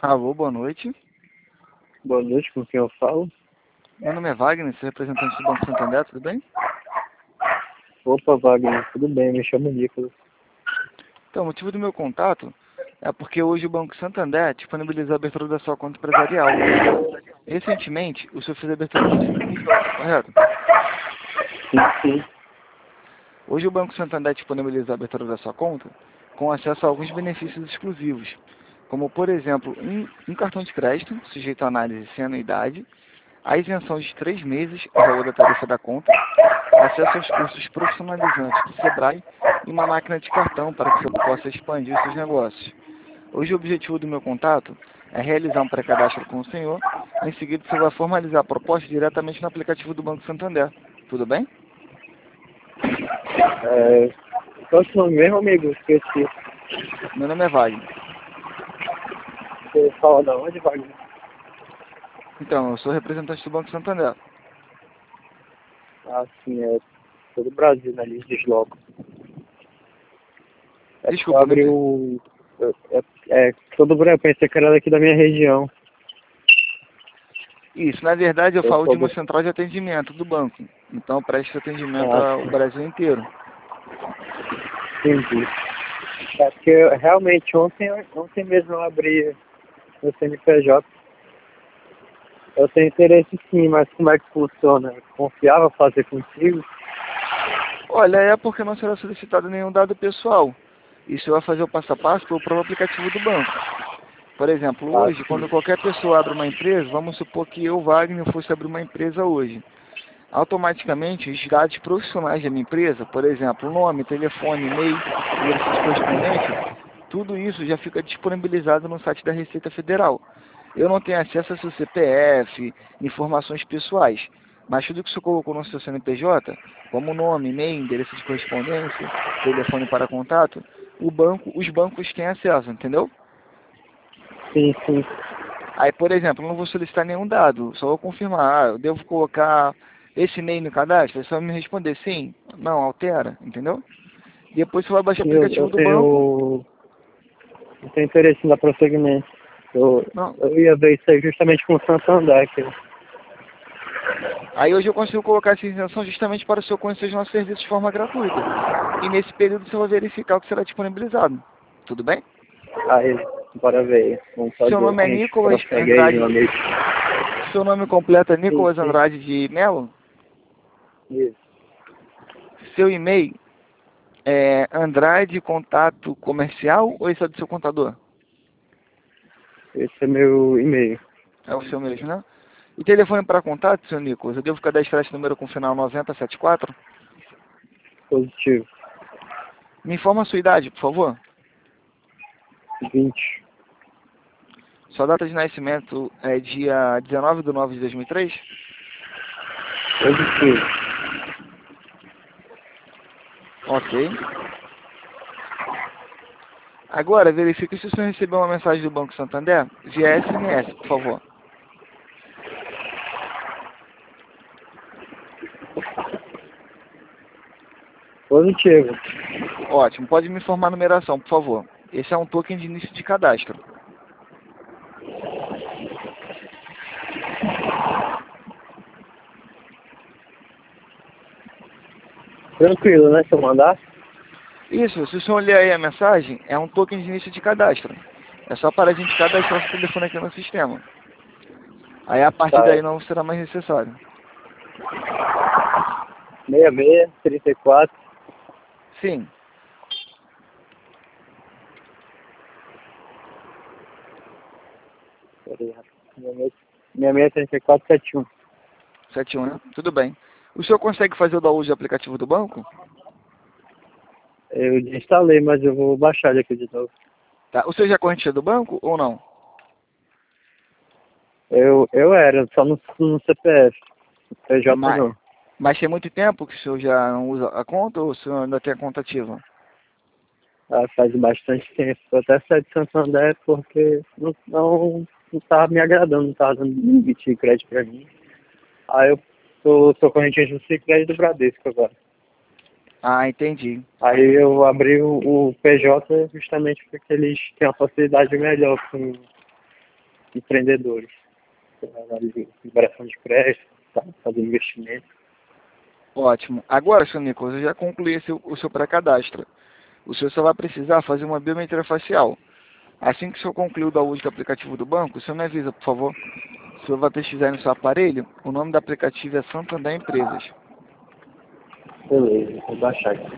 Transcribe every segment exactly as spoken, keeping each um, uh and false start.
Alô, boa noite. Boa noite, com quem eu falo? Meu nome é Wagner, sou representante do Banco Santander, tudo bem? Opa, Wagner, tudo bem? Me chamo Nicolas. Então, o motivo do meu contato é porque hoje o Banco Santander disponibilizou a abertura da sua conta empresarial. Recentemente, o senhor fez a abertura do C N P J, correto? Sim, sim. Hoje o Banco Santander disponibilizou a abertura da sua conta com acesso a alguns benefícios exclusivos, como, por exemplo, um, um cartão de crédito, sujeito a análise sem anuidade, a isenção de três meses no valor da tarifa da conta, acesso aos cursos profissionalizantes do Sebrae e uma máquina de cartão para que você possa expandir os seus negócios. Hoje o objetivo do meu contato é realizar um pré-cadastro com o senhor, em seguida você vai formalizar a proposta diretamente no aplicativo do Banco Santander. Tudo bem? É, qual é o seu nome mesmo, amigo? Esqueci. Meu nome é Wagner. Você fala da onde, Wagner? Então, eu sou representante do Banco Santander. Ah, sim, é todo o Brasil, né? Eles deslocam. É que eu Desculpa, não abri entendi. o... É, é, todo o Brasil, eu pensei que era daqui da minha região. Isso, na verdade eu Eu falo sou de do... uma central de atendimento do banco. Então presta atendimento Ah, ao sim, Brasil inteiro. entendi. É porque eu, realmente ontem, ontem mesmo eu abri o C N P J. Eu tenho interesse sim, mas como é que funciona? Confiava fazer contigo? Olha, é porque não será solicitado nenhum dado pessoal. Isso vai fazer o passo a passo pelo próprio aplicativo do banco. Por exemplo, Ah, hoje, sim. quando qualquer pessoa abre uma empresa, vamos supor que eu, Wagner, fosse abrir uma empresa hoje. Automaticamente, os dados profissionais da minha empresa, por exemplo, nome, telefone, e-mail, endereço de correspondência, tudo isso já fica disponibilizado no site da Receita Federal. Eu não tenho acesso ao seu C P F, informações pessoais, mas tudo que você colocou no seu C N P J, como nome, e-mail, endereço de correspondência, telefone para contato, o banco, os bancos têm acesso, entendeu? Sim, sim. Aí, por exemplo, eu não vou solicitar nenhum dado, só vou confirmar, ah, eu devo colocar esse e-mail no cadastro? É só me responder sim, não, altera, entendeu? Depois você vai baixar o Sim, eu, aplicativo eu do banco. tenho, eu tenho interesse em dar prosseguimento. Eu, Não. eu ia ver isso aí justamente com o Santander, que Aí hoje eu consigo colocar essa isenção justamente para o senhor conhecer os nossos serviços de forma gratuita. E nesse período você vai verificar o que será disponibilizado. Tudo bem? aí, bora ver. Vamos Seu fazer, nome é a gente Nicolas prossegue aí, meu Andrade. amigo. Seu nome completo é Sim, Nicolas sim. Andrade de Melo? Isso. Seu e-mail é Andrade Contato Comercial ou esse é do seu contador? Esse é meu e-mail. É o seu mesmo, né? E telefone para contato, seu Nicolas? Eu devo cadastrar esse número com final noventa e setenta e quatro? Positivo. Me informa a sua idade, por favor. vinte. Sua data de nascimento é dia dezenove de nove de dois mil e três? Positivo. Ok. Agora, verifique se o senhor recebeu uma mensagem do Banco Santander via S M S, por favor. Positivo. Ótimo. Pode me informar a numeração, por favor. Esse é um token de início de cadastro. Tranquilo, né? Se eu mandar? Isso, se o senhor ler aí a mensagem, é um token de início de cadastro. É só para a gente cadastrar seu telefone aqui no sistema. Aí a partir Tá, daí é. não será mais necessário. seis seis, trinta e quatro. Sim. Peraí, rapidinho. seis seis, trinta e quatro, setenta e um. setenta e um, né? Tudo bem. O senhor consegue fazer o download do aplicativo do banco? Eu instalei, mas eu vou baixar ele aqui de novo. Tá. O senhor já é corrente do banco ou não? Eu, eu era, só no, no C P F. P J Mas, não. mas tem muito tempo que o senhor já não usa a conta ou o senhor ainda tem a conta ativa? Ah, faz bastante tempo. Eu até saí de Santander porque não, não, não tava me agradando, não tava dando limite de crédito pra mim. Aí eu sou, sou correntista do Sicredi do Bradesco agora. Ah, entendi. Aí eu abri o, o P J justamente porque eles têm uma facilidade melhor com, empreendedores, análise de liberação de crédito, tá? Fazer investimento. Ótimo. Agora, senhor Nicolas, eu já concluí esse- o seu pré-cadastro. O senhor só vai precisar fazer uma biometria facial. Assim que o senhor concluir o download do aplicativo do banco, o senhor me avisa, por favor. O senhor vai pesquisar no seu aparelho, o nome do aplicativo é Santander Empresas. Beleza, vou baixar aqui.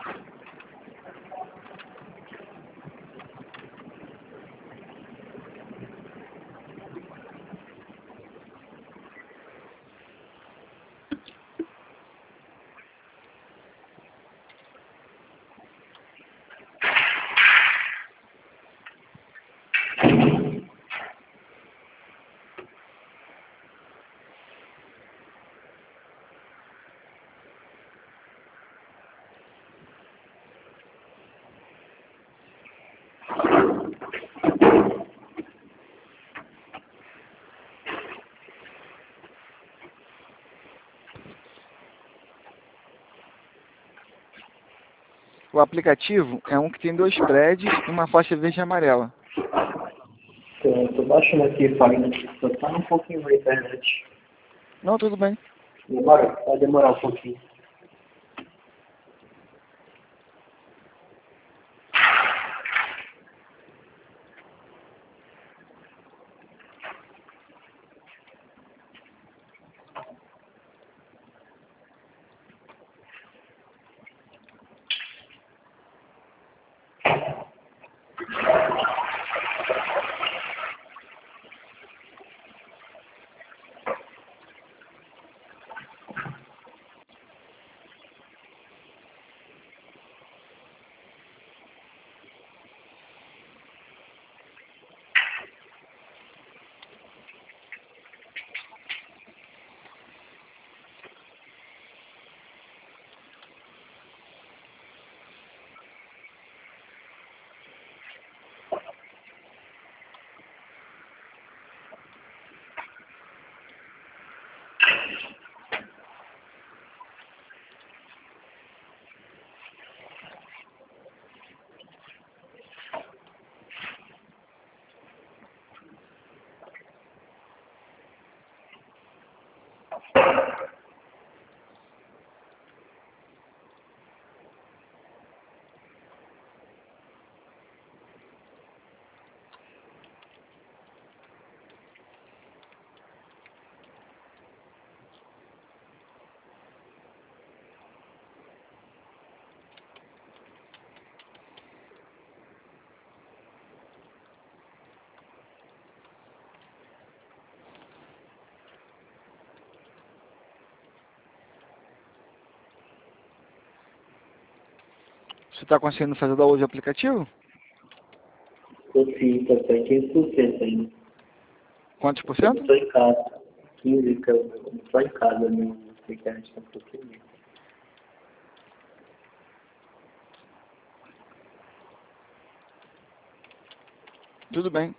O aplicativo é um que tem dois prédios e uma faixa verde e amarela. Então, eu tô baixando aqui, Fagner. Só tá um pouquinho na internet. Não, tudo bem. Demora? Vai demorar um pouquinho. Você está conseguindo fazer o download do aplicativo? Tô sim, tô até quinze por cento ainda. Quantos por Eu cento? não tô em casa. quinze, que eu não tô em casa, não sei que a gente tá um pouquinho. Tudo bem.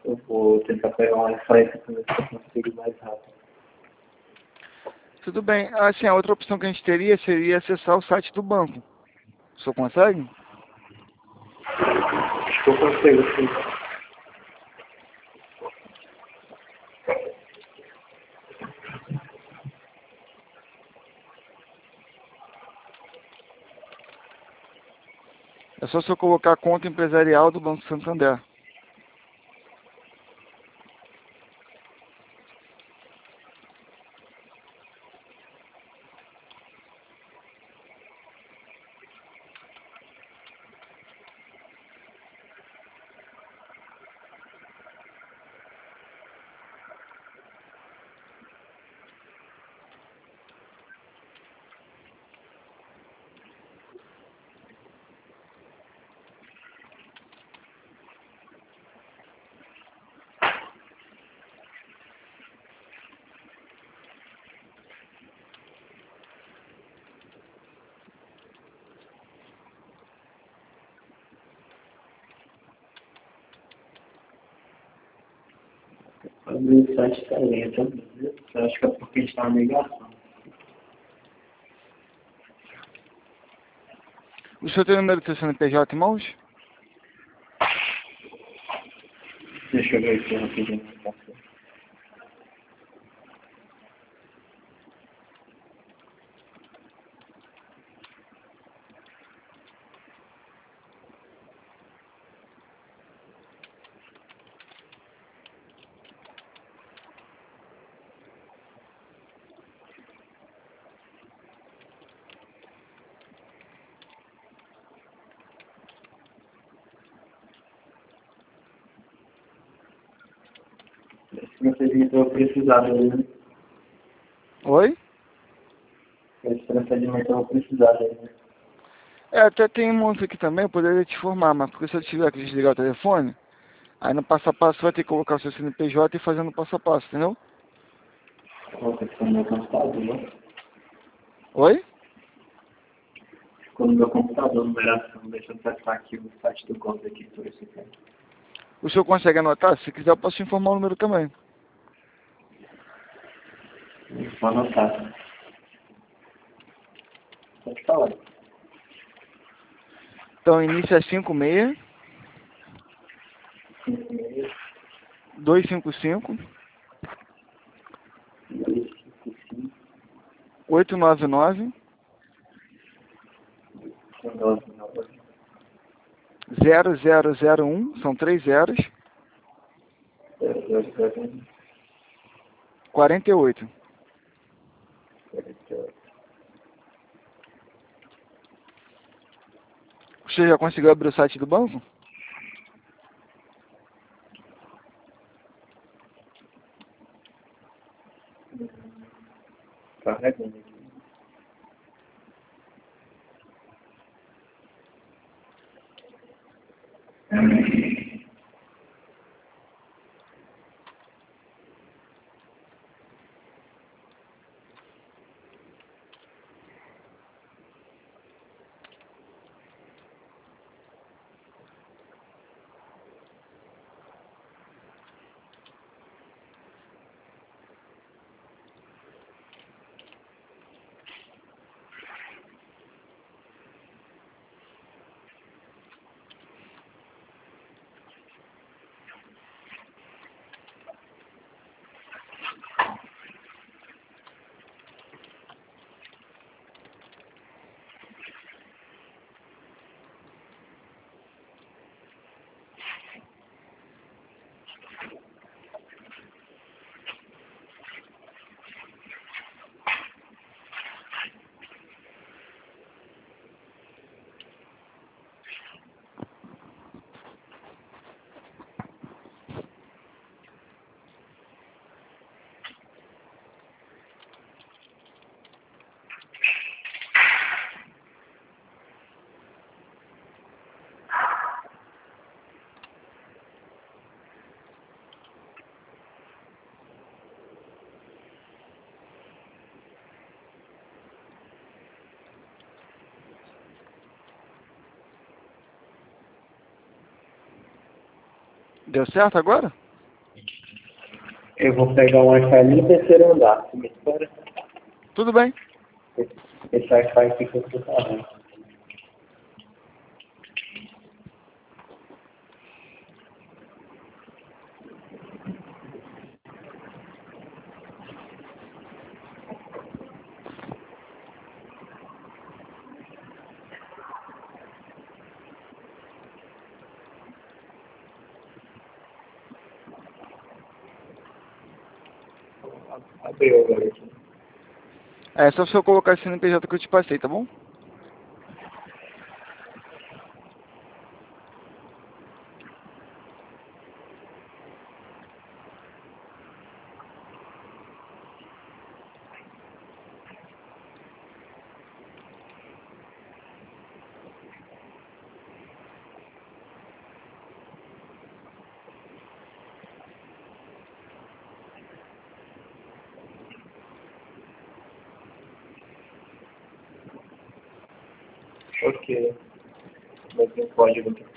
Eu vou tentar pegar uma referência para ver se eu consigo mais rápido. Tudo bem. Assim, a outra opção que a gente teria seria acessar o site do banco. O senhor consegue? Acho que eu consigo, sim. É só se eu colocar a conta empresarial do Banco Santander. Abrir o site está lento, né? Eu acho que é porque a gente está na migração. O senhor tem o número do seu C N P J em mãos? Deixa eu ver aqui rapidinho. Esse procedimento eu vou precisar dele, né? Oi? Esse procedimento eu vou precisar dele, né? É, até tem um monte aqui também, eu poderia te informar, mas porque se eu tiver que desligar o telefone, aí no passo a passo vai ter que colocar o seu C N P J e ir fazendo passo a passo, entendeu? Vou ter que ser no meu computador, né? Oi? Ficou no meu computador, numeração. Deixa eu acessar aqui o site do Conta aqui, por esse tempo. O senhor consegue anotar? Se quiser eu posso te informar o número também. Vou anotar. Pode falar. Então, início é cinco seis, cinco seis, dois cinco cinco, dois cinco cinco, oito nove nove, nove nove, zero zero zero um, são três zeros, zero zero zero um, quarenta e oito. quarenta e oito. Você já conseguiu abrir o site do banco? Carregando aqui. Deu certo agora? Eu vou pegar um Wi-Fi ali no terceiro andar. Você me espera? Tudo bem. Esse Wi-Fi fica no carro. Abriu agora aqui. É só se eu colocar esse C N P J que eu te passei, tá bom? Ok. Vai ter um código aqui.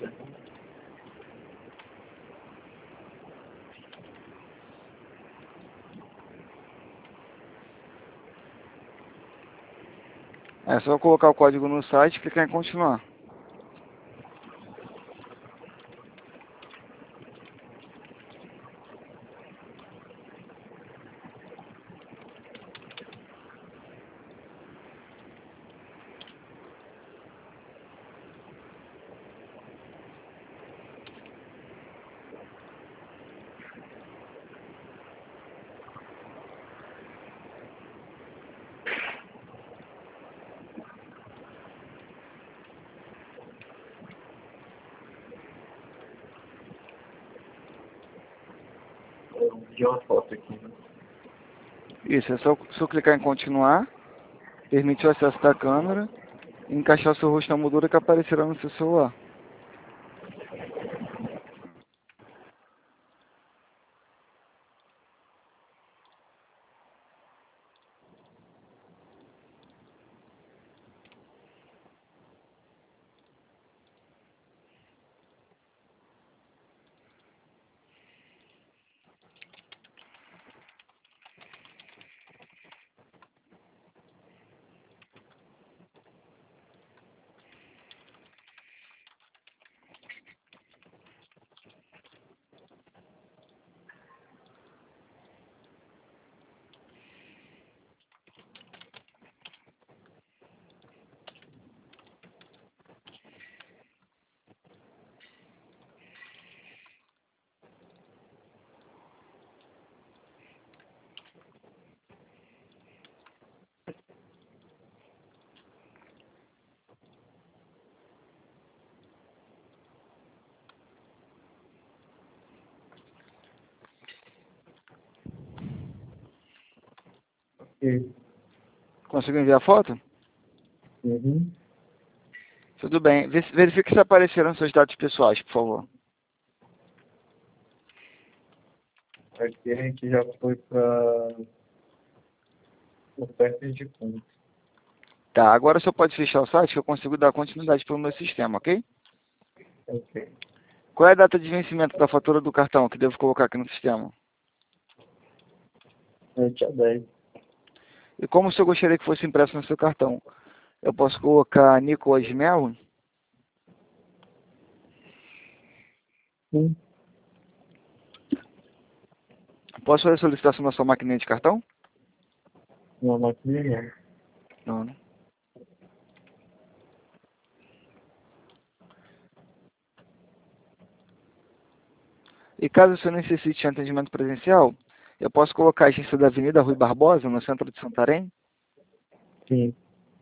É só eu colocar o código no site e clicar em continuar. Eu vi uma foto aqui. Né? Isso, é só, só clicar em continuar, permitir o acesso da câmera e encaixar o seu rosto na moldura que aparecerá no seu celular. Ok. Conseguiu enviar a foto? Uhum. Tudo bem. Vê se- Verifique se apareceram seus dados pessoais, por favor. Aqui a gente já foi para ofertas de conta. Tá, agora só pode fechar o site que eu consigo dar continuidade pelo meu sistema, ok? Ok. Qual é a data de vencimento da fatura do cartão que devo colocar aqui no sistema? É dia dez. E como o senhor gostaria que fosse impresso no seu cartão? Eu posso colocar Nicolas Melo? Sim. Posso fazer a solicitação na sua maquininha de cartão? Uma máquina não. Não, né? E caso o senhor necessite de atendimento presencial, eu posso colocar a agência da Avenida Rui Barbosa, no centro de Santarém? Sim.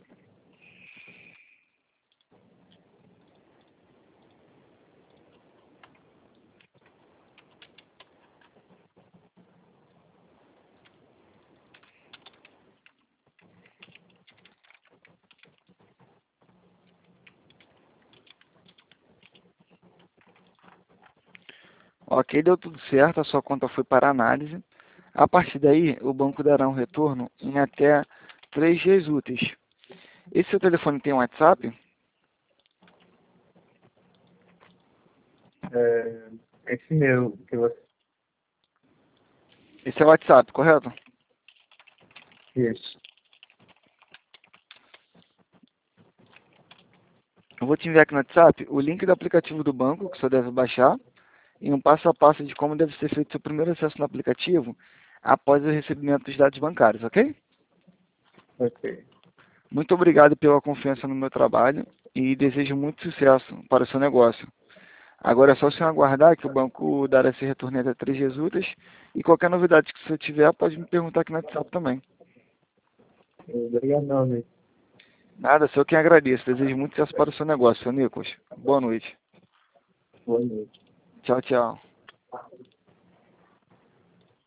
Ok, deu tudo certo, a sua conta foi para análise. A partir daí, o banco dará um retorno em até três dias úteis. Esse seu telefone tem um WhatsApp? É, esse meu que você Esse é o WhatsApp, correto? Isso. Eu vou te enviar aqui no WhatsApp o link do aplicativo do banco, que você deve baixar, e um passo a passo de como deve ser feito seu primeiro acesso no aplicativo após o recebimento dos dados bancários, ok? Ok. Muito obrigado pela confiança no meu trabalho e desejo muito sucesso para o seu negócio. Agora é só o senhor aguardar que o banco dará esse retorno até três dias úteis e qualquer novidade que você tiver pode me perguntar aqui no WhatsApp também. Obrigadão, né? Nada, sou quem agradeço. Desejo muito sucesso para o seu negócio, seu Nicolas. Boa noite. Boa noite. Tchau, tchau.